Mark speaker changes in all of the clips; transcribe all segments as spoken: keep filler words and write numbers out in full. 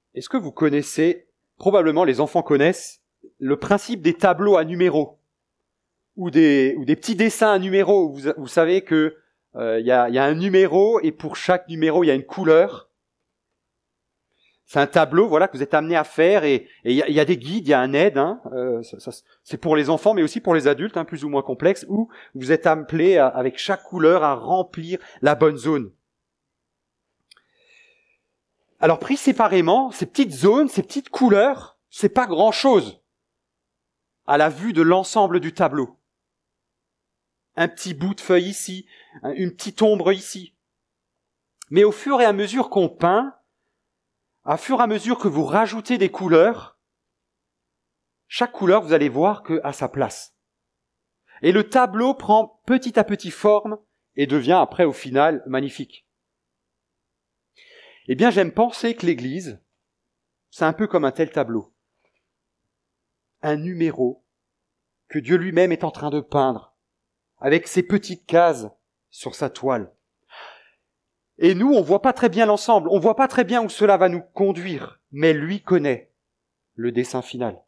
Speaker 1: Est-ce que vous connaissez, probablement les enfants connaissent, le principe des tableaux à numéros ou des, ou des petits dessins à numéros. Vous, vous savez que euh, y a, y a un numéro et pour chaque numéro, il y a une couleur. C'est un tableau, voilà, que vous êtes amené à faire et il y, y a des guides, il y a un aide. Hein, euh, ça, ça, c'est pour les enfants, mais aussi pour les adultes, hein, plus ou moins complexe, où vous êtes appelé à, avec chaque couleur à remplir la bonne zone. Alors pris séparément, ces petites zones, ces petites couleurs, c'est pas grand-chose à la vue de l'ensemble du tableau. Un petit bout de feuille ici, une petite ombre ici. Mais au fur et à mesure qu'on peint, à fur et à mesure que vous rajoutez des couleurs, chaque couleur, vous allez voir qu'à sa place. Et le tableau prend petit à petit forme et devient après, au final, magnifique. Eh bien, j'aime penser que l'Église, c'est un peu comme un tel tableau. Un numéro que Dieu lui-même est en train de peindre avec ses petites cases sur sa toile. Et nous, on voit pas très bien l'ensemble, on voit pas très bien où cela va nous conduire, mais lui connaît le dessin final.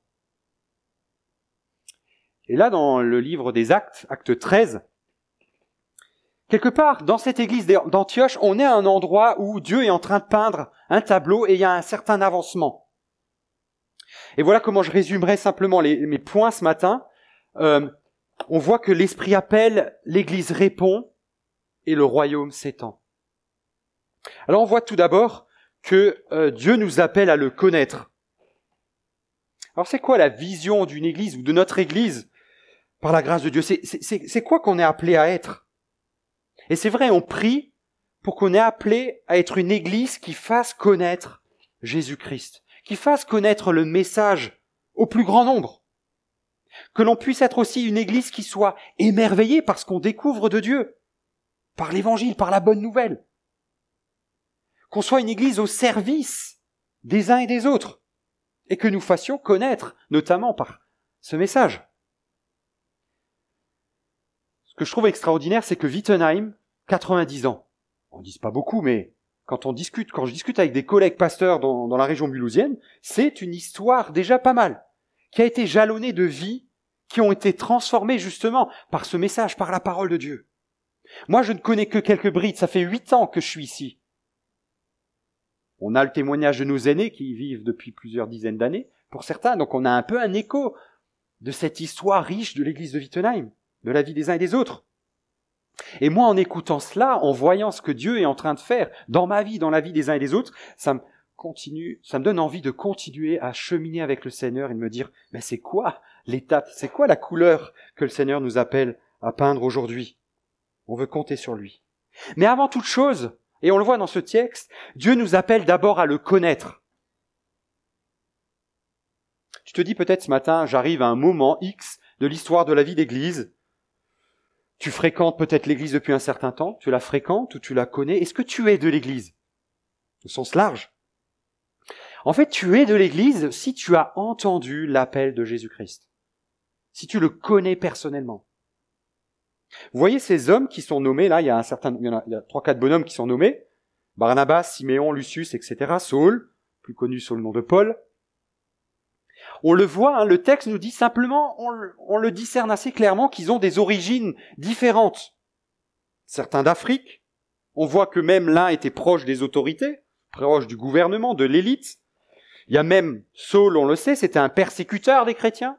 Speaker 1: Et là, dans le livre des Actes, acte treize, quelque part, dans cette église d'Antioche, on est à un endroit où Dieu est en train de peindre un tableau et il y a un certain avancement. Et voilà comment je résumerai simplement les, mes points ce matin. Euh, on voit que l'Esprit appelle, l'Église répond et le royaume s'étend. Alors on voit tout d'abord que euh, Dieu nous appelle à le connaître. Alors c'est quoi la vision d'une Église ou de notre Église par la grâce de Dieu ? C'est, c'est, c'est quoi qu'on est appelé à être ? Et c'est vrai, on prie pour qu'on est appelé à être une Église qui fasse connaître Jésus-Christ, qui fasse connaître le message au plus grand nombre. Que l'on puisse être aussi une Église qui soit émerveillée par ce qu'on découvre de Dieu, par l'Évangile, par la bonne nouvelle. Qu'on soit une Église au service des uns et des autres, et que nous fassions connaître, notamment par ce message. Ce que je trouve extraordinaire, c'est que Wittenheim, quatre-vingt-dix ans, on ne dit pas beaucoup, mais quand on discute, quand je discute avec des collègues pasteurs dans, dans la région mulhousienne, c'est une histoire déjà pas mal, qui a été jalonnée de vies qui ont été transformées justement par ce message, par la parole de Dieu. Moi, je ne connais que quelques brides, ça fait huit ans que je suis ici. On a le témoignage de nos aînés qui y vivent depuis plusieurs dizaines d'années, pour certains, donc on a un peu un écho de cette histoire riche de l'église de Wittenheim, de la vie des uns et des autres. Et moi, en écoutant cela, en voyant ce que Dieu est en train de faire dans ma vie, dans la vie des uns et des autres, ça me continue, ça me donne envie de continuer à cheminer avec le Seigneur et de me dire, mais c'est quoi l'étape, c'est quoi la couleur que le Seigneur nous appelle à peindre aujourd'hui ? On veut compter sur lui. Mais avant toute chose, et on le voit dans ce texte, Dieu nous appelle d'abord à le connaître. Tu te dis peut-être ce matin, j'arrive à un moment X de l'histoire de la vie d'Église. Tu fréquentes peut-être l'Église depuis un certain temps, tu la fréquentes ou tu la connais. Est-ce que tu es de l'Église ? Au sens large. En fait, tu es de l'Église si tu as entendu l'appel de Jésus-Christ. Si tu le connais personnellement. Vous voyez ces hommes qui sont nommés, là, il y a un certain, il y en a, il y a trois, quatre bonhommes qui sont nommés. Barnabas, Siméon, Lucius, et cetera. Saul, plus connu sous le nom de Paul. On le voit, hein, le texte nous dit simplement, on, on le discerne assez clairement qu'ils ont des origines différentes. Certains d'Afrique, on voit que même l'un était proche des autorités, proche du gouvernement, de l'élite. Il y a même Saul, on le sait, c'était un persécuteur des chrétiens.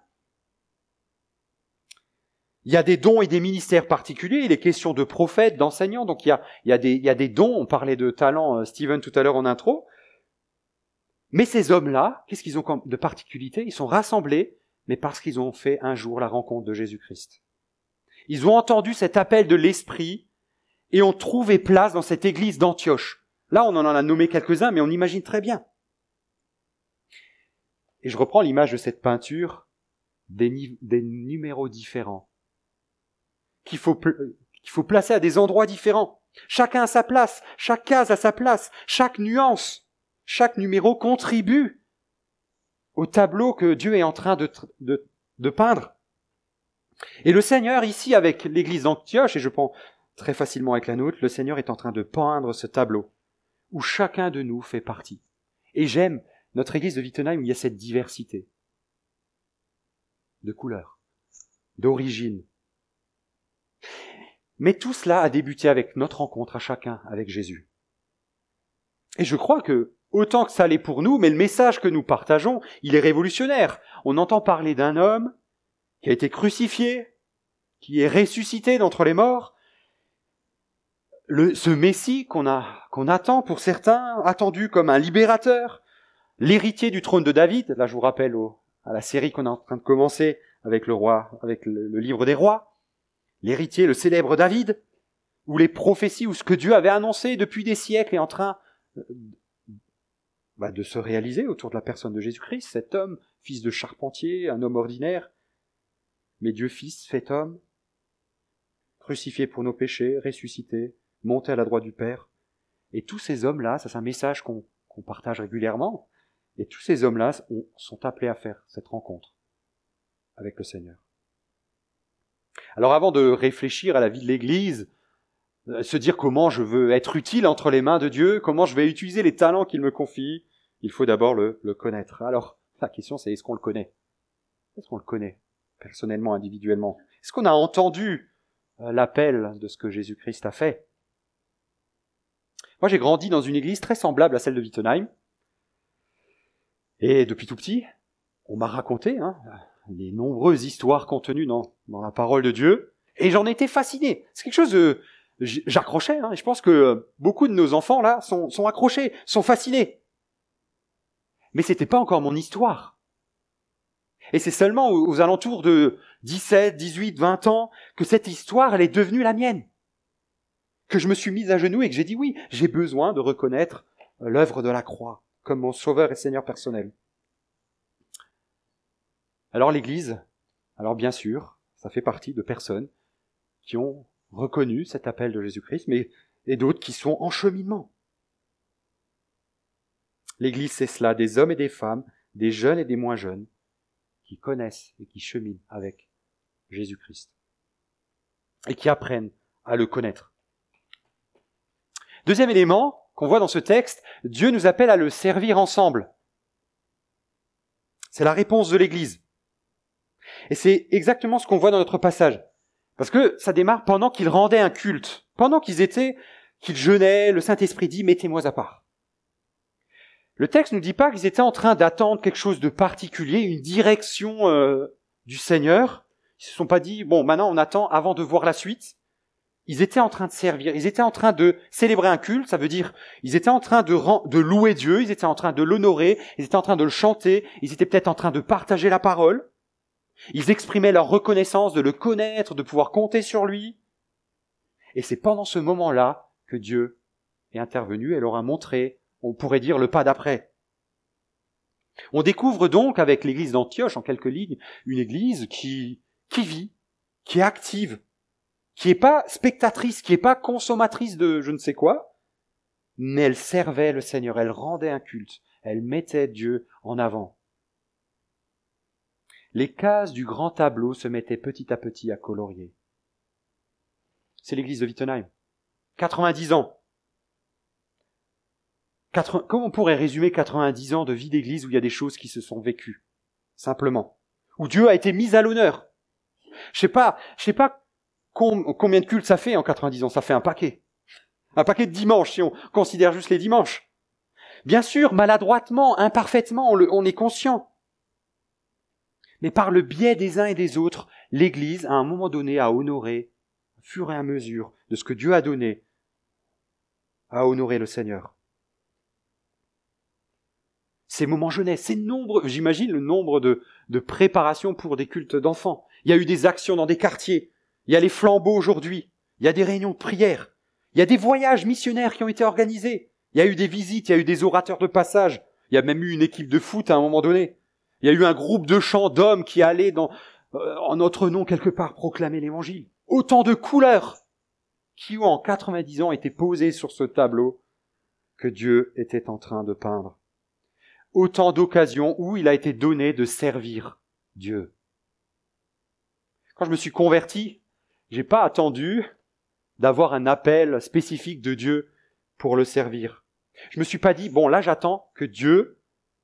Speaker 1: Il y a des dons et des ministères particuliers, il est question de prophètes, d'enseignants, donc il y a, il y a, des, il y a des dons, on parlait de talents, euh, Steven tout à l'heure en intro. Mais ces hommes-là, qu'est-ce qu'ils ont de particularité ? Ils sont rassemblés, mais parce qu'ils ont fait un jour la rencontre de Jésus-Christ. Ils ont entendu cet appel de l'Esprit et ont trouvé place dans cette église d'Antioche. Là, on en a nommé quelques-uns, mais on imagine très bien. Et je reprends l'image de cette peinture, des, ni- des numéros différents, qu'il faut, pl- qu'il faut placer à des endroits différents. Chacun à sa place, chaque case à sa place, chaque nuance. Chaque numéro contribue au tableau que Dieu est en train de, de, de peindre. Et le Seigneur, ici, avec l'église d'Antioche, et je prends très facilement avec la nôtre, le Seigneur est en train de peindre ce tableau, où chacun de nous fait partie. Et j'aime notre église de Wittenheim, il y a cette diversité de couleurs, d'origine. Mais tout cela a débuté avec notre rencontre à chacun avec Jésus. Et je crois que, autant que ça l'est pour nous, mais le message que nous partageons, il est révolutionnaire. On entend parler d'un homme qui a été crucifié, qui est ressuscité d'entre les morts. Le, ce Messie qu'on a, qu'on attend pour certains, attendu comme un libérateur, l'héritier du trône de David. Là, je vous rappelle au, à la série qu'on est en train de commencer avec le roi, avec le, le livre des rois. L'héritier, le célèbre David, où les prophéties, où ce que Dieu avait annoncé depuis des siècles est en train bah, de se réaliser autour de la personne de Jésus-Christ, cet homme, fils de charpentier, un homme ordinaire, mais Dieu fils, fait homme, crucifié pour nos péchés, ressuscité, monté à la droite du Père. Et tous ces hommes-là, ça c'est un message qu'on, qu'on partage régulièrement, et tous ces hommes-là on, sont appelés à faire cette rencontre avec le Seigneur. Alors avant de réfléchir à la vie de l'Église, se dire comment je veux être utile entre les mains de Dieu, comment je vais utiliser les talents qu'il me confie, il faut d'abord le, le connaître. Alors, la question c'est est-ce qu'on le connaît ? Est-ce qu'on le connaît, personnellement, individuellement ? Est-ce qu'on a entendu l'appel de ce que Jésus-Christ a fait ? Moi, j'ai grandi dans une église très semblable à celle de Wittenheim. Et depuis tout petit, on m'a raconté hein, les nombreuses histoires contenues dans, dans la parole de Dieu. Et j'en étais fasciné. C'est quelque chose de... J'accrochais, hein, et je pense que beaucoup de nos enfants, là, sont, sont accrochés, sont fascinés. Mais c'était pas encore mon histoire. Et c'est seulement aux, aux alentours de dix-sept, dix-huit, vingt ans que cette histoire, elle est devenue la mienne. Que je me suis mise à genoux et que j'ai dit oui, j'ai besoin de reconnaître l'œuvre de la croix comme mon sauveur et Seigneur personnel. Alors l'Église, alors bien sûr, ça fait partie de personnes qui ont reconnu cet appel de Jésus-Christ, mais et d'autres qui sont en cheminement. L'Église, c'est cela, des hommes et des femmes, des jeunes et des moins jeunes, qui connaissent et qui cheminent avec Jésus-Christ et qui apprennent à le connaître. Deuxième élément qu'on voit dans ce texte, Dieu nous appelle à le servir ensemble. C'est la réponse de l'Église. Et c'est exactement ce qu'on voit dans notre passage. Parce que ça démarre pendant qu'ils rendaient un culte, pendant qu'ils étaient, qu'ils jeûnaient, le Saint-Esprit dit « mettez-moi à part ». Le texte ne nous dit pas qu'ils étaient en train d'attendre quelque chose de particulier, une direction euh, du Seigneur. Ils se sont pas dit « bon, maintenant on attend avant de voir la suite ». Ils étaient en train de servir, ils étaient en train de célébrer un culte, ça veut dire ils étaient en train de, ren- de louer Dieu, ils étaient en train de l'honorer, ils étaient en train de le chanter, ils étaient peut-être en train de partager la parole. Ils exprimaient leur reconnaissance de le connaître, de pouvoir compter sur lui. Et c'est pendant ce moment-là que Dieu est intervenu et leur a montré, on pourrait dire, le pas d'après. On découvre donc, avec l'église d'Antioche, en quelques lignes, une église qui, qui vit, qui est active, qui n'est pas spectatrice, qui n'est pas consommatrice de je ne sais quoi, mais elle servait le Seigneur, elle rendait un culte, elle mettait Dieu en avant. Les cases du grand tableau se mettaient petit à petit à colorier. C'est l'église de Wittenheim. quatre-vingt-dix ans. quatre-vingts Comment on pourrait résumer quatre-vingt-dix ans de vie d'église où il y a des choses qui se sont vécues? Simplement. Où Dieu a été mis à l'honneur. Je sais pas, je sais pas com- combien de cultes ça fait en quatre-vingt-dix ans. Ça fait un paquet. Un paquet de dimanches, si on considère juste les dimanches. Bien sûr, maladroitement, imparfaitement, on, le, on est conscient. Mais par le biais des uns et des autres, l'Église, à un moment donné, a honoré, au fur et à mesure de ce que Dieu a donné, a honoré le Seigneur. Ces moments jeunesse, ces nombres, j'imagine le nombre de, de préparations pour des cultes d'enfants. Il y a eu des actions dans des quartiers. Il y a les flambeaux aujourd'hui. Il y a des réunions de prière. Il y a des voyages missionnaires qui ont été organisés. Il y a eu des visites, il y a eu des orateurs de passage. Il y a même eu une équipe de foot à un moment donné. Il y a eu un groupe de chants d'hommes qui allaient dans, euh, en notre nom quelque part proclamer l'évangile. Autant de couleurs qui ont en quatre-vingt-dix ans été posées sur ce tableau que Dieu était en train de peindre. Autant d'occasions où il a été donné de servir Dieu. Quand je me suis converti, j'ai pas attendu d'avoir un appel spécifique de Dieu pour le servir. Je me suis pas dit, bon là j'attends que Dieu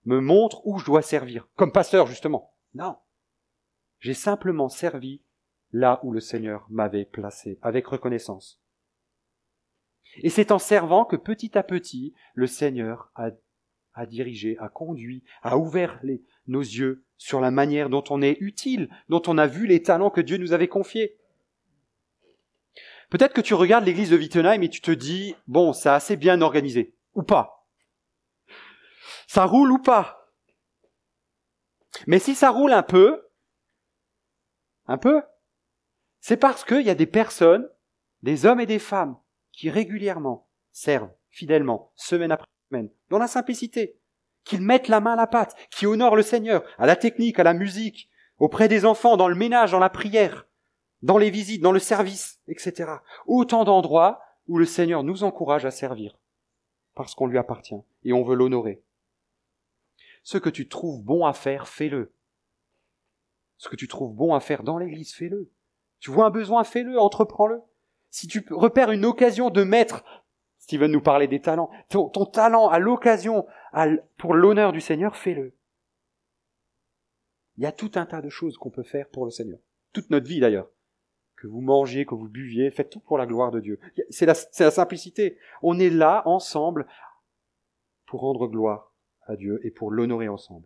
Speaker 1: me montre où je dois servir, comme pasteur justement. Non. J'ai simplement servi là où le Seigneur m'avait placé, avec reconnaissance. Et c'est en servant que petit à petit, le Seigneur a, a dirigé, a conduit, a ouvert les, nos yeux sur la manière dont on est utile, dont on a vu les talents que Dieu nous avait confiés. Peut-être que tu regardes l'église de Wittenheim et tu te dis, bon, c'est assez bien organisé, ou pas. Ça roule ou pas. Mais si ça roule un peu, un peu, c'est parce qu'il y a des personnes, des hommes et des femmes, qui régulièrement servent fidèlement, semaine après semaine, dans la simplicité, qu'ils mettent la main à la pâte, qui honorent le Seigneur, à la technique, à la musique, auprès des enfants, dans le ménage, dans la prière, dans les visites, dans le service, et cetera. Autant d'endroits où le Seigneur nous encourage à servir, parce qu'on lui appartient, et on veut l'honorer. Ce que tu trouves bon à faire, fais-le. Ce que tu trouves bon à faire dans l'église, fais-le. Tu vois un besoin, fais-le, entreprends-le. Si tu repères une occasion de mettre, Steven nous parlait des talents, ton, ton talent à l'occasion à, pour l'honneur du Seigneur, fais-le. Il y a tout un tas de choses qu'on peut faire pour le Seigneur. Toute notre vie d'ailleurs. Que vous mangiez, que vous buviez, faites tout pour la gloire de Dieu. C'est la, c'est la simplicité. On est là, ensemble, pour rendre gloire à Dieu et pour l'honorer ensemble.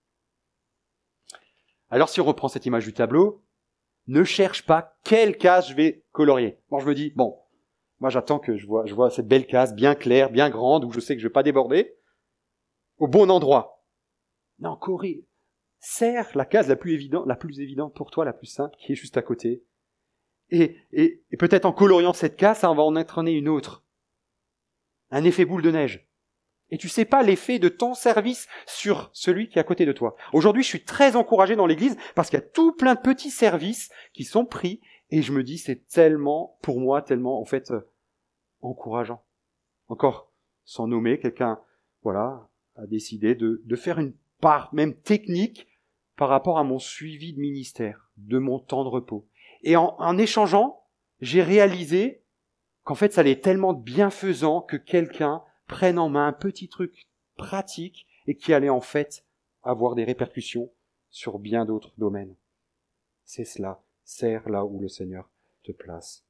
Speaker 1: Alors si on reprend cette image du tableau, ne cherche pas quelle case je vais colorier. Bon, je me dis, bon, moi j'attends que je vois, je vois cette belle case bien claire, bien grande, où je sais que je ne vais pas déborder, au bon endroit. Non, corrige. Serre la case la plus évidente, la plus évidente pour toi, la plus simple, qui est juste à côté. Et, et, et peut-être en coloriant cette case, ça, on va en entraîner une autre. Un effet boule de neige. Et tu sais pas l'effet de ton service sur celui qui est à côté de toi. Aujourd'hui, je suis très encouragé dans l'église parce qu'il y a tout plein de petits services qui sont pris et je me dis c'est tellement, pour moi, tellement en fait euh, encourageant. Encore, sans nommer, quelqu'un, voilà, a décidé de, de faire une part même technique par rapport à mon suivi de ministère, de mon temps de repos. Et en, en échangeant, j'ai réalisé qu'en fait, ça allait être tellement bienfaisant que quelqu'un prenne en main un petit truc pratique et qui allait en fait avoir des répercussions sur bien d'autres domaines. C'est cela, sers là où le Seigneur te place.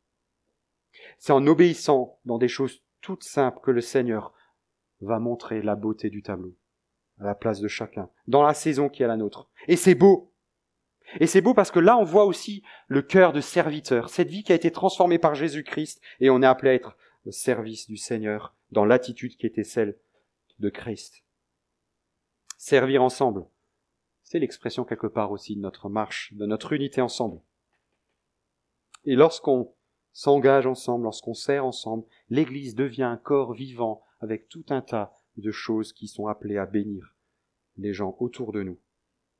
Speaker 1: C'est en obéissant dans des choses toutes simples que le Seigneur va montrer la beauté du tableau, à la place de chacun, dans la saison qui est la nôtre. Et c'est beau. Et c'est beau parce que là, on voit aussi le cœur de serviteur, cette vie qui a été transformée par Jésus-Christ, et on est appelé à être au service du Seigneur, dans l'attitude qui était celle de Christ. Servir ensemble, c'est l'expression quelque part aussi de notre marche, de notre unité ensemble. Et lorsqu'on s'engage ensemble, lorsqu'on sert ensemble, l'Église devient un corps vivant avec tout un tas de choses qui sont appelées à bénir les gens autour de nous.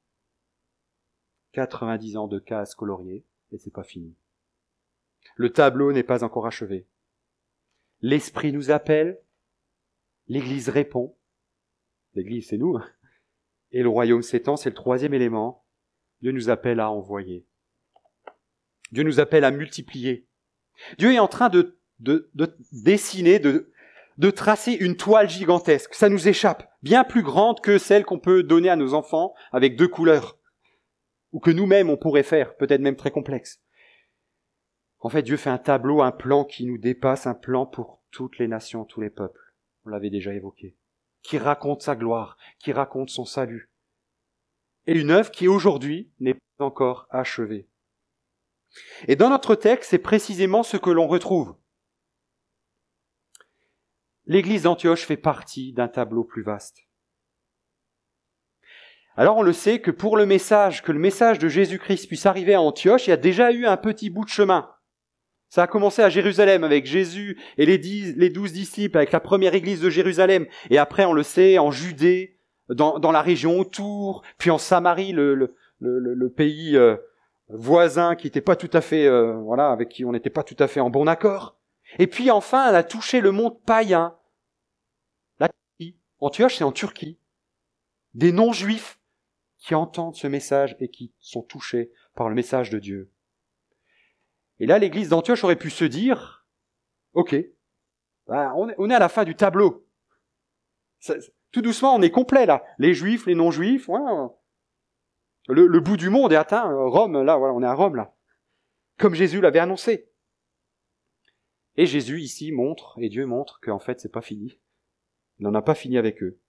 Speaker 1: quatre-vingt-dix ans de cases coloriées, et c'est pas fini. Le tableau n'est pas encore achevé. L'Esprit nous appelle, l'Église répond. L'Église, c'est nous. Et le royaume s'étend, c'est le troisième élément. Dieu nous appelle à envoyer. Dieu nous appelle à multiplier. Dieu est en train de, de, de dessiner, de, de tracer une toile gigantesque. Ça nous échappe, bien plus grande que celle qu'on peut donner à nos enfants avec deux couleurs. Ou que nous-mêmes on pourrait faire, peut-être même très complexe. En fait, Dieu fait un tableau, un plan qui nous dépasse, un plan pour toutes les nations, tous les peuples. On l'avait déjà évoqué. Qui raconte sa gloire, qui raconte son salut. Et une œuvre qui aujourd'hui n'est pas encore achevée. Et dans notre texte, c'est précisément ce que l'on retrouve. L'église d'Antioche fait partie d'un tableau plus vaste. Alors on le sait que pour le message, que le message de Jésus-Christ puisse arriver à Antioche, il y a déjà eu un petit bout de chemin. Ça a commencé à Jérusalem avec Jésus et les dix, les douze disciples, avec la première église de Jérusalem. Et après, on le sait, en Judée, dans, dans la région autour, puis en Samarie, le, le, le, le pays euh, voisin qui n'était pas tout à fait, euh, voilà, avec qui on n'était pas tout à fait en bon accord. Et puis enfin, elle a touché le monde païen. La Turquie. Antioche, c'est en Turquie. Des non-juifs qui entendent ce message et qui sont touchés par le message de Dieu. Et là, l'église d'Antioche aurait pu se dire, ok, ben, on, est, on est à la fin du tableau. Ça, Tout doucement, on est complet là. Les juifs, les non-juifs, ouais. Le, le bout du monde est atteint. Rome, là, voilà, on est à Rome là. Comme Jésus l'avait annoncé. Et Jésus ici montre, et Dieu montre qu'en fait c'est pas fini. Il n'en a pas fini avec eux.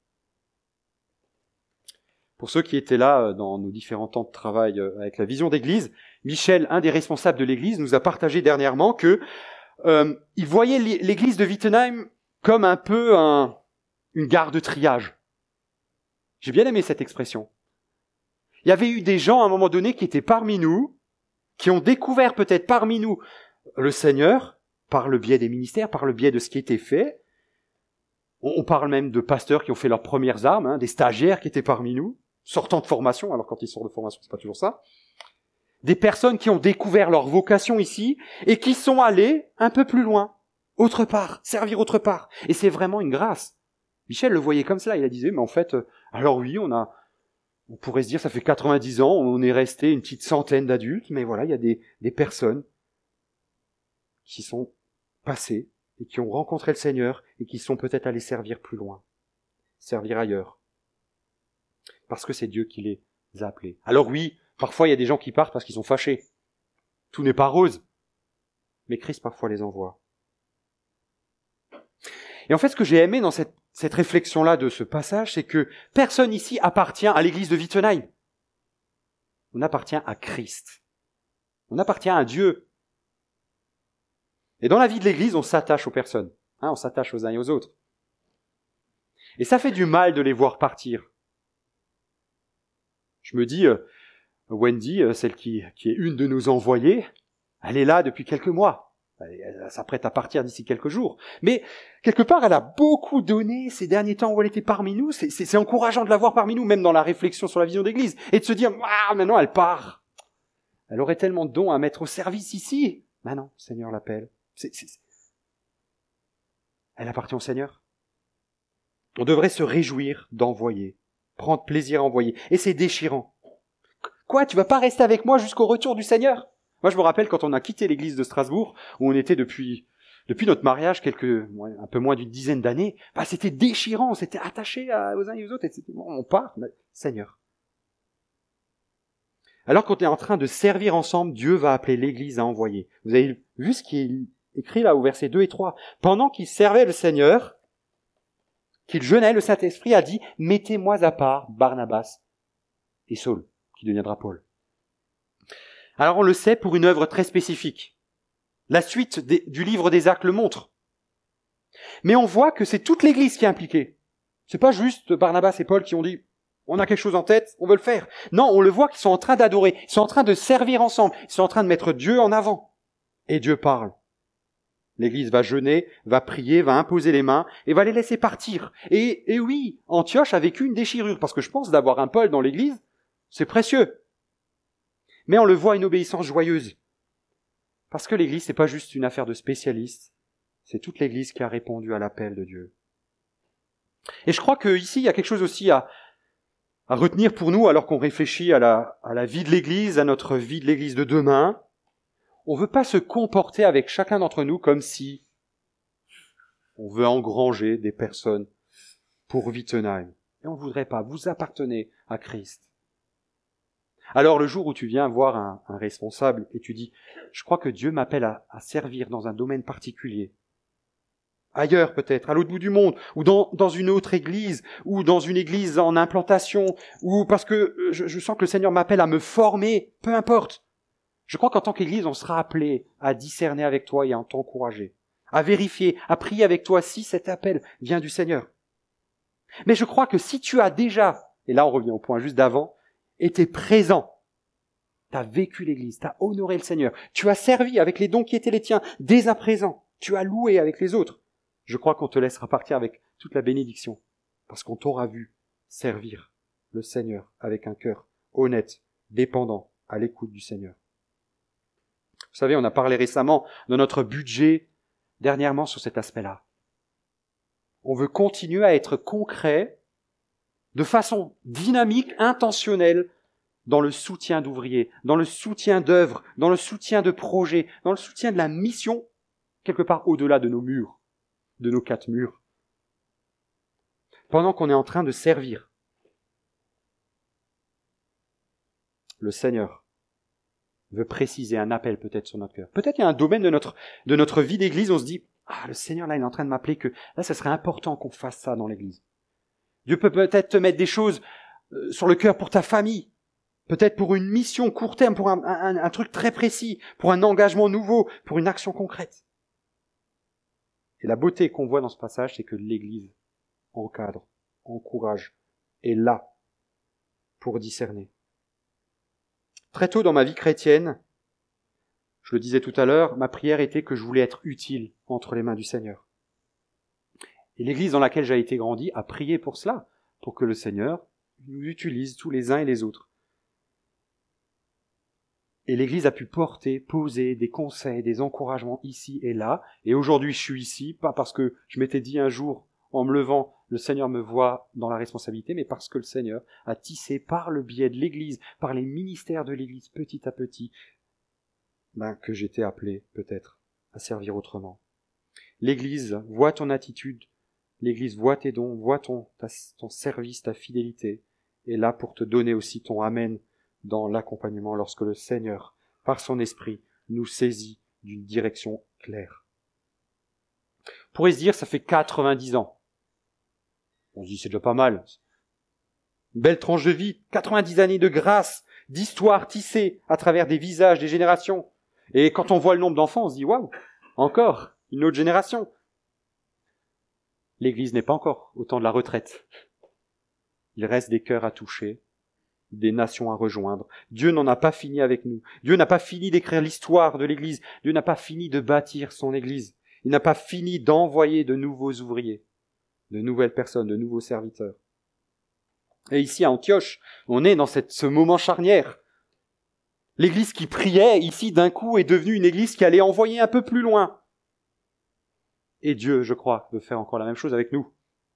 Speaker 1: Pour ceux qui étaient là dans nos différents temps de travail avec la vision d'église, Michel, un des responsables de l'église, nous a partagé dernièrement que euh, il voyait l'église de Wittenheim comme un peu un, une gare de triage. J'ai bien aimé cette expression. Il y avait eu des gens à un moment donné qui étaient parmi nous, qui ont découvert peut-être parmi nous le Seigneur, par le biais des ministères, par le biais de ce qui était fait. On parle même de pasteurs qui ont fait leurs premières armes, hein, des stagiaires qui étaient parmi nous, sortant de formation, alors quand ils sortent de formation, c'est pas toujours ça. Des personnes qui ont découvert leur vocation ici et qui sont allées un peu plus loin, autre part, servir autre part. Et c'est vraiment une grâce. Michel le voyait comme ça, il a disait, mais en fait, alors oui, on a, on pourrait se dire, ça fait quatre-vingt-dix ans, on est resté une petite centaine d'adultes, mais voilà, il y a des, des personnes qui sont passées et qui ont rencontré le Seigneur et qui sont peut-être allés servir plus loin, servir ailleurs. Parce que c'est Dieu qui les a appelés. Alors oui, parfois il y a des gens qui partent parce qu'ils sont fâchés. Tout n'est pas rose. Mais Christ parfois les envoie. Et en fait, ce que j'ai aimé dans cette, cette réflexion-là de ce passage, c'est que personne ici appartient à l'église de Wittenheim. On appartient à Christ. On appartient à Dieu. Et dans la vie de l'église, on s'attache aux personnes. Hein, on s'attache aux uns et aux autres. Et ça fait du mal de les voir partir. Je me dis, euh, Wendy, euh, celle qui, qui est une de nos envoyées, elle est là depuis quelques mois. Elle, elle s'apprête à partir d'ici quelques jours. Mais quelque part, elle a beaucoup donné ces derniers temps où elle était parmi nous. C'est, c'est, c'est encourageant de la voir parmi nous, même dans la réflexion sur la vision d'église. Et de se dire, ah, maintenant elle part. Elle aurait tellement de dons à mettre au service ici. Ben non, le Seigneur l'appelle. C'est, c'est... Elle appartient au Seigneur. On devrait se réjouir d'envoyer, prendre plaisir à envoyer. Et c'est déchirant. Quoi, tu vas pas rester avec moi jusqu'au retour du Seigneur ? Moi, je me rappelle quand on a quitté l'église de Strasbourg, où on était depuis depuis notre mariage, quelques un peu moins d'une dizaine d'années, bah, c'était déchirant, on s'était attachés aux uns et aux autres, et c'était, bon, on part, mais, Seigneur. Alors qu'on est en train de servir ensemble, Dieu va appeler l'église à envoyer. Vous avez vu ce qui est écrit là au verset deux et trois. Pendant qu'il servait le Seigneur, qu'il jeûnait, le Saint-Esprit a dit, mettez-moi à part Barnabas et Saul, qui deviendra Paul. Alors on le sait pour une œuvre très spécifique. La suite des, du livre des Actes le montre. Mais on voit que c'est toute l'Église qui est impliquée. C'est pas juste Barnabas et Paul qui ont dit on a quelque chose en tête, on veut le faire. Non, on le voit qu'ils sont en train d'adorer, ils sont en train de servir ensemble, ils sont en train de mettre Dieu en avant. Et Dieu parle. L'Église va jeûner, va prier, va imposer les mains et va les laisser partir. Et, et oui, Antioche a vécu une déchirure, parce que je pense d'avoir un Paul dans l'Église, c'est précieux. Mais on le voit une obéissance joyeuse. Parce que l'Église, c'est pas juste une affaire de spécialistes, c'est toute l'Église qui a répondu à l'appel de Dieu. Et je crois qu'ici, il y a quelque chose aussi à, à retenir pour nous, alors qu'on réfléchit à la, à la vie de l'Église, à notre vie de l'Église de demain. On ne veut pas se comporter avec chacun d'entre nous comme si on veut engranger des personnes pour Wittenheim. Et on ne voudrait pas. Vous appartenez à Christ. Alors le jour où tu viens voir un, un responsable et tu dis « Je crois que Dieu m'appelle à, à servir dans un domaine particulier. » Ailleurs peut-être, à l'autre bout du monde, ou dans, dans une autre église, ou dans une église en implantation, ou parce que je, je sens que le Seigneur m'appelle à me former, peu importe. Je crois qu'en tant qu'Église, on sera appelé à discerner avec toi et à t'encourager, à vérifier, à prier avec toi si cet appel vient du Seigneur. Mais je crois que si tu as déjà, et là on revient au point juste d'avant, été présent, tu as vécu l'Église, tu as honoré le Seigneur, tu as servi avec les dons qui étaient les tiens dès à présent, tu as loué avec les autres, je crois qu'on te laissera partir avec toute la bénédiction, parce qu'on t'aura vu servir le Seigneur avec un cœur honnête, dépendant, à l'écoute du Seigneur. Vous savez, on a parlé récemment de notre budget, dernièrement, sur cet aspect-là. On veut continuer à être concret, de façon dynamique, intentionnelle, dans le soutien d'ouvriers, dans le soutien d'œuvres, dans le soutien de projets, dans le soutien de la mission, quelque part au-delà de nos murs, de nos quatre murs. pendant qu'on est en train de servir. Le Seigneur veut préciser un appel peut-être sur notre cœur. Peut-être il y a un domaine de notre, de notre vie d'église, on se dit, ah, le Seigneur là, il est en train de m'appeler que là, ça serait important qu'on fasse ça dans l'église. Dieu peut peut-être te mettre des choses euh, sur le cœur pour ta famille, peut-être pour une mission court terme, pour un, un, un truc très précis, pour un engagement nouveau, pour une action concrète. Et la beauté qu'on voit dans ce passage, c'est que l'église encadre, encourage, est là pour discerner. Très tôt dans ma vie chrétienne, je le disais tout à l'heure, ma prière était que je voulais être utile entre les mains du Seigneur. Et l'église dans laquelle j'ai été grandi a prié pour cela, pour que le Seigneur nous utilise tous les uns et les autres. Et l'église a pu porter, poser des conseils, des encouragements ici et là. Et aujourd'hui, je suis ici, pas parce que je m'étais dit un jour, en me levant, le Seigneur me voit dans la responsabilité, mais parce que le Seigneur a tissé par le biais de l'église, par les ministères de l'église, petit à petit, ben, que j'étais appelé, peut-être, à servir autrement. L'église voit ton attitude, l'église voit tes dons, voit ton, ta, ton service, ta fidélité, et là pour te donner aussi ton amen dans l'accompagnement lorsque le Seigneur, par son esprit, nous saisit d'une direction claire. On pourrait se dire, ça fait quatre-vingt-dix ans. On se dit, c'est déjà pas mal. Une belle tranche de vie, quatre-vingt-dix années de grâce, d'histoire tissée à travers des visages, des générations. Et quand on voit le nombre d'enfants, on se dit, waouh, encore une autre génération. L'Église n'est pas encore au temps de la retraite. Il reste des cœurs à toucher, des nations à rejoindre. Dieu n'en a pas fini avec nous. Dieu n'a pas fini d'écrire l'histoire de l'Église. Dieu n'a pas fini de bâtir son Église. Il n'a pas fini d'envoyer de nouveaux ouvriers, de nouvelles personnes, de nouveaux serviteurs. Et ici à Antioche, on est dans cette, ce moment charnière. L'Église qui priait, ici d'un coup, est devenue une Église qui allait envoyer un peu plus loin. Et Dieu, je crois, veut faire encore la même chose avec nous.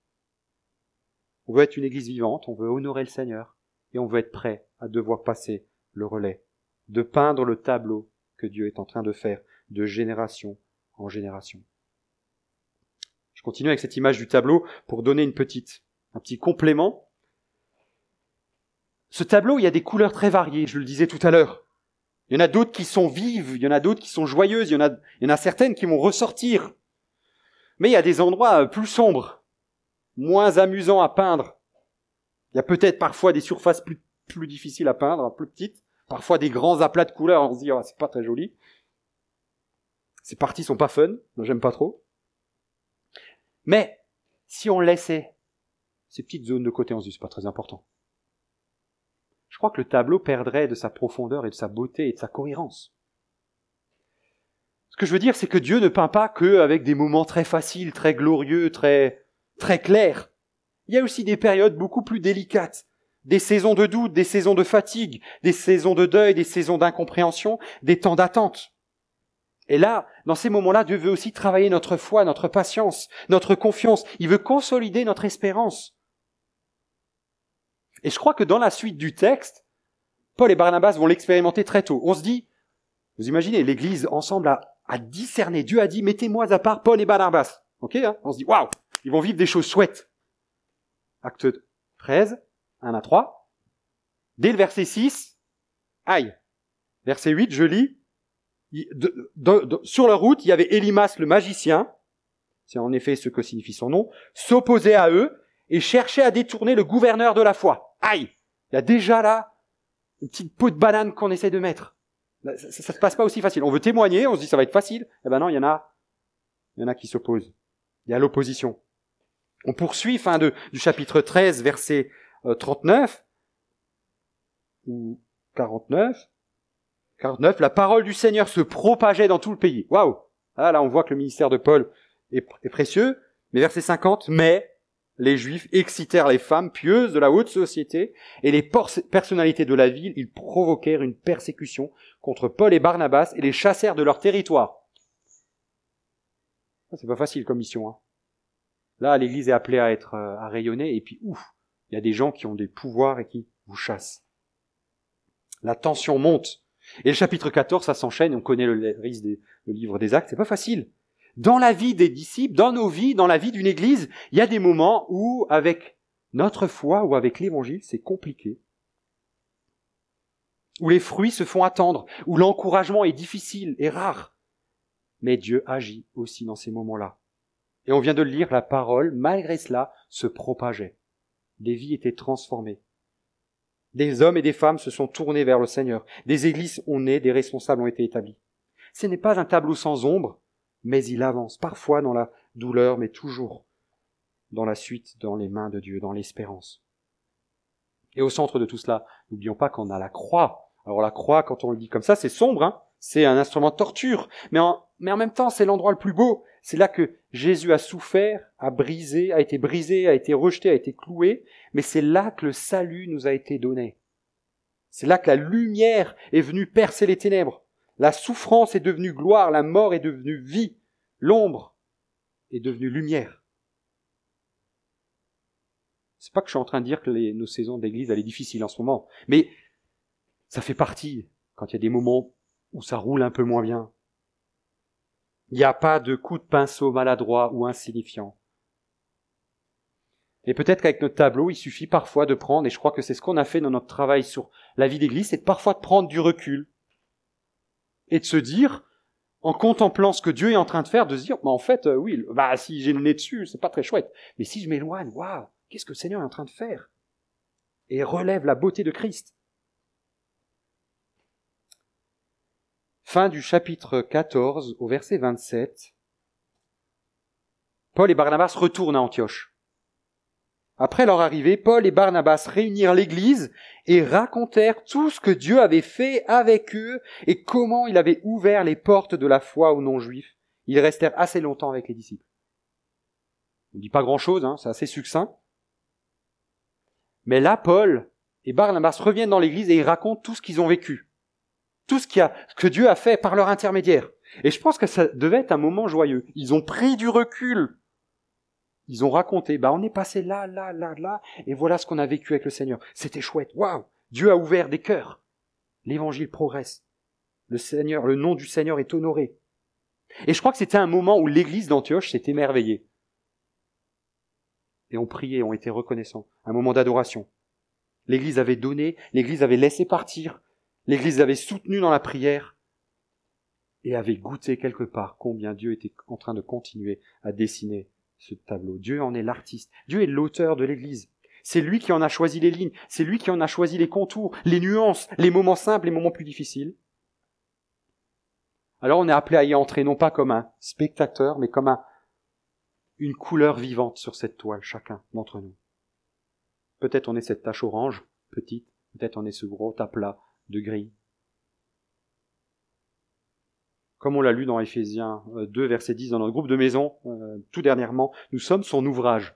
Speaker 1: On veut être une Église vivante, on veut honorer le Seigneur, et on veut être prêt à devoir passer le relais, de peindre le tableau que Dieu est en train de faire de génération en génération. Je continue avec cette image du tableau pour donner une petite, un petit complément. Ce tableau, il y a des couleurs très variées, je le disais tout à l'heure. Il y en a d'autres qui sont vives, il y en a d'autres qui sont joyeuses, il y en a, il y en a certaines qui vont ressortir. Mais il y a des endroits plus sombres, moins amusants à peindre. Il y a peut-être parfois des surfaces plus, plus difficiles à peindre, plus petites. Parfois des grands aplats de couleurs, on se dit, oh, c'est pas très joli. Ces parties sont pas fun, moi j'aime pas trop. Mais, si on laissait ces petites zones de côté, on se dit, c'est pas très important. Je crois que le tableau perdrait de sa profondeur et de sa beauté et de sa cohérence. Ce que je veux dire, c'est que Dieu ne peint pas qu'avec des moments très faciles, très glorieux, très, très clairs. Il y a aussi des périodes beaucoup plus délicates, des saisons de doute, des saisons de fatigue, des saisons de deuil, des saisons d'incompréhension, des temps d'attente. Et là, dans ces moments-là, Dieu veut aussi travailler notre foi, notre patience, notre confiance. Il veut consolider notre espérance. Et je crois que dans la suite du texte, Paul et Barnabas vont l'expérimenter très tôt. On se dit, vous imaginez, l'Église ensemble a, a discerné. Dieu a dit, mettez-moi à part Paul et Barnabas. Ok, hein? On se dit, waouh, ils vont vivre des choses chouettes. Acte treize, un à trois. Dès le verset six, aïe. Verset huit, je lis. De, de, de, sur leur route, il y avait Élimas le magicien, c'est en effet ce que signifie son nom, s'opposait à eux et cherchait à détourner le gouverneur de la foi. Aïe! Il y a déjà là une petite peau de banane qu'on essaie de mettre. Ça, ça, ça se passe pas aussi facile. On veut témoigner, on se dit ça va être facile. Eh ben non, il y en a, il y en a qui s'opposent. Il y a l'opposition. On poursuit, fin de, du chapitre treize, verset euh, trente-neuf, ou quarante-neuf, quarante-neuf, la parole du Seigneur se propageait dans tout le pays. Waouh! Ah, là, on voit que le ministère de Paul est, est précieux. Mais verset cinquante, mais les Juifs excitèrent les femmes pieuses de la haute société et les por- personnalités de la ville, ils provoquèrent une persécution contre Paul et Barnabas et les chassèrent de leur territoire. C'est pas facile comme mission, hein. Là, l'Église est appelée à être, à rayonner, et puis, ouf, il y a des gens qui ont des pouvoirs et qui vous chassent. La tension monte. Et le chapitre quatorze, ça s'enchaîne, on connaît le, le livre des Actes, c'est pas facile. dans la vie des disciples, dans nos vies, dans la vie d'une église, il y a des moments où, avec notre foi ou avec l'évangile, c'est compliqué. Où les fruits se font attendre, où l'encouragement est difficile et rare. Mais Dieu agit aussi dans ces moments-là. Et on vient de le lire, la parole, malgré cela, se propageait. Des vies étaient transformées. Des hommes et des femmes se sont tournés vers le Seigneur. Des églises ont né, des responsables ont été établis. Ce n'est pas un tableau sans ombre, mais il avance, parfois dans la douleur, mais toujours dans la suite, dans les mains de Dieu, dans l'espérance. Et au centre de tout cela, n'oublions pas qu'on a la croix. Alors la croix, quand on le dit comme ça, c'est sombre, hein, c'est un instrument de torture, mais en, mais en même temps, c'est l'endroit le plus beau. C'est là que Jésus a souffert, a brisé, a été brisé, a été rejeté, a été cloué, mais c'est là que le salut nous a été donné. C'est là que la lumière est venue percer les ténèbres. La souffrance est devenue gloire, la mort est devenue vie, l'ombre est devenue lumière. C'est pas que je suis en train de dire que les, nos saisons d'église, elle est difficile en ce moment, mais ça fait partie quand il y a des moments où ça roule un peu moins bien. Il n'y a pas de coup de pinceau maladroit ou insignifiant. Et peut-être qu'avec notre tableau, il suffit parfois de prendre, et je crois que c'est ce qu'on a fait dans notre travail sur la vie d'église, c'est de parfois de prendre du recul. Et de se dire, en contemplant ce que Dieu est en train de faire, de se dire, bah en fait, euh, oui, bah si j'ai le nez dessus, c'est pas très chouette. Mais si je m'éloigne, waouh, qu'est-ce que le Seigneur est en train de faire? Et relève la beauté de Christ. Fin du chapitre quatorze, au verset vingt-sept. Paul et Barnabas retournent à Antioche. Après leur arrivée, Paul et Barnabas réunirent l'église et racontèrent tout ce que Dieu avait fait avec eux et comment il avait ouvert les portes de la foi aux non-juifs. Ils restèrent assez longtemps avec les disciples. On ne dit pas grand-chose, hein, c'est assez succinct. Mais là, Paul et Barnabas reviennent dans l'église et ils racontent tout ce qu'ils ont vécu. Tout ce, qu'il y a, ce que Dieu a fait par leur intermédiaire. Et je pense que ça devait être un moment joyeux. Ils ont pris du recul. Ils ont raconté, bah on est passé là, là, là, là, et voilà ce qu'on a vécu avec le Seigneur. C'était chouette, waouh! Dieu a ouvert des cœurs. L'évangile progresse. Le Seigneur, le nom du Seigneur est honoré. Et je crois que c'était un moment où l'église d'Antioche s'est émerveillée. Et ont prié, ont été reconnaissants. Un moment d'adoration. L'église avait donné, l'église avait laissé partir, l'église avait soutenu dans la prière et avait goûté quelque part combien Dieu était en train de continuer à dessiner ce tableau. Dieu en est l'artiste. Dieu est l'auteur de l'église. C'est lui qui en a choisi les lignes. C'est lui qui en a choisi les contours, les nuances, les moments simples, les moments plus difficiles. Alors on est appelé à y entrer non pas comme un spectateur, mais comme un, une couleur vivante sur cette toile, chacun d'entre nous. Peut-être on est cette tache orange, petite, peut-être on est ce gros tas-plat de gris. Comme on l'a lu dans Éphésiens deux, verset dix, dans notre groupe de maison, euh, tout dernièrement, nous sommes son ouvrage.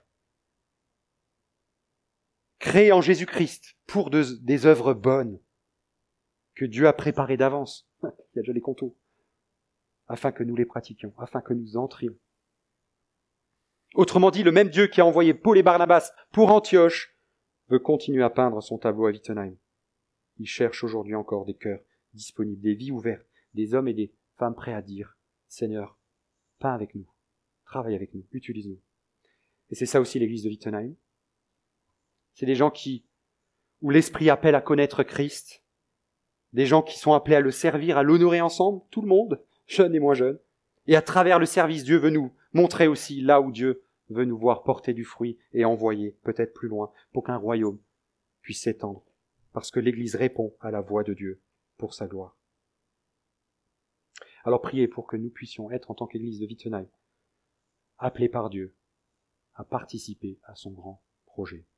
Speaker 1: Créé en Jésus-Christ pour de, des œuvres bonnes que Dieu a préparées d'avance. Il y a déjà les contours. Afin que nous les pratiquions, afin que nous entrions. Autrement dit, le même Dieu qui a envoyé Paul et Barnabas pour Antioche veut continuer à peindre son tableau à Wittenheim. Il cherche aujourd'hui encore des cœurs disponibles, des vies ouvertes, des hommes et des femmes prêts à dire, Seigneur, peins avec nous, travaille avec nous, utilise-nous. Et c'est ça aussi l'église de Wittenheim. C'est des gens qui, où l'esprit appelle à connaître Christ, des gens qui sont appelés à le servir, à l'honorer ensemble, tout le monde, jeunes et moins jeunes. Et à travers le service, Dieu veut nous montrer aussi là où Dieu veut nous voir porter du fruit et envoyer peut-être plus loin pour qu'un royaume puisse s'étendre. Parce que l'Église répond à la voix de Dieu pour sa gloire. Alors priez pour que nous puissions être en tant qu'Église de Wittenheim, appelés par Dieu à participer à son grand projet.